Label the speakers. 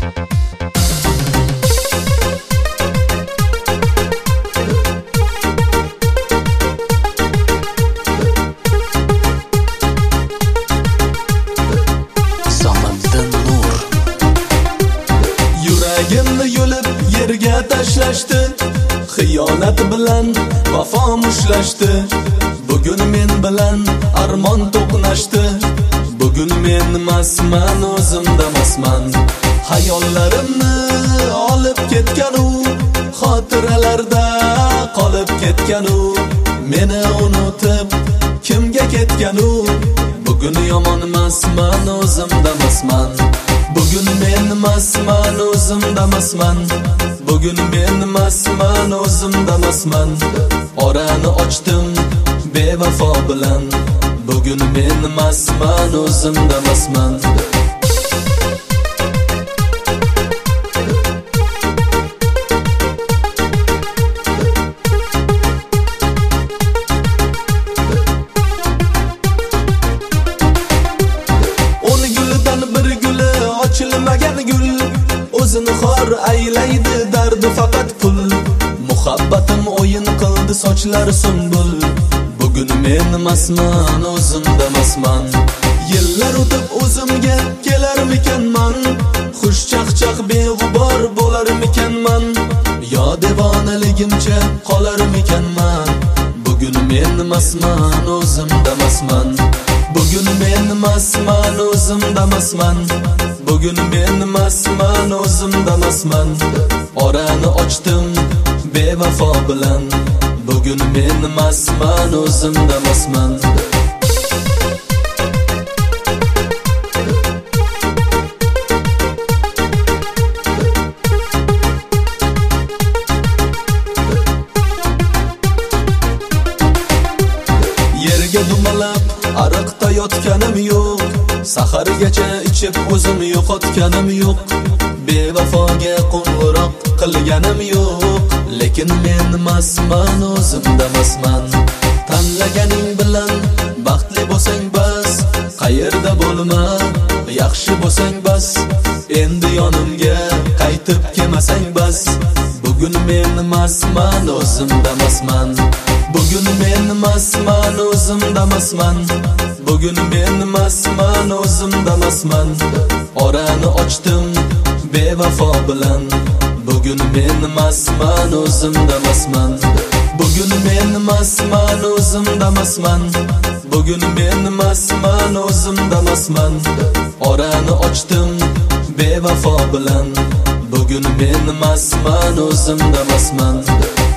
Speaker 1: Yuragimni yulib yerga tashlashdi, xiyonat bilan vafo mushlashdi. Bugun men bilan armon to'qnashdi. Bugun men emasman, o'zimda emasman. Hayollarimni olib ketgan u, xotiralarda qolib ketgan u. Meni unutib kimga ketgan u? Bugun yomon emasman, o'zimda emasman. Bugun men emasman, o'zimda emasman. Bugun men emasman, o'zimda emasman. Orani ochdim bevafo bilan. Bugun men emasman, o'zimda emasman. Ochilmagan gul o'zini xor aylaydi, dardi faqat pul. Muhabbatim o'yin qildi, sochlar sumbul. Bugun men emasman, o'zimda emasman. Yillar o'tib o'zimga kelarmikanman? Xushchaqchaq beg'ubor bo'larmikanman? Yo devonaligimcha qolarmikanman? Bugun men emasman, o'zimda emasman. Bugun men emasman, o'zimda emasman. Bugun men emasman, o'zimda emasman. Orani ochdim bevafo bilan. Bugun men emasman, o'zimda emasman. Yerga dumalab ariqda yotganim yo'q. Sahargacha ichib o'zim yo'qotganim yo'q. Bevafoga qo'ng'iroq qilganim yo'q. Lekin men emasman, o'zimda emasman. Tanlaganing bilan baxtli bo'lsang bas. Qayerda bo'lma, yaxshi bo'lsang bas. Endi yonimga qaytib kelmasang bas. Bugun men emasman, o'zimda emasman. Bugun men emasman, o'zimda emasman. Bugun men emasman, o'zimda emasman. Orani ochdim bevafo bilan. Bugun men emasman, o'zimda emasman. Bugun men emasman, o'zimda emasman. Bugun men emasman, o'zimda emasman. Orani ochdim bevafo bilan. Bugun men emasman, o'zimda emasman.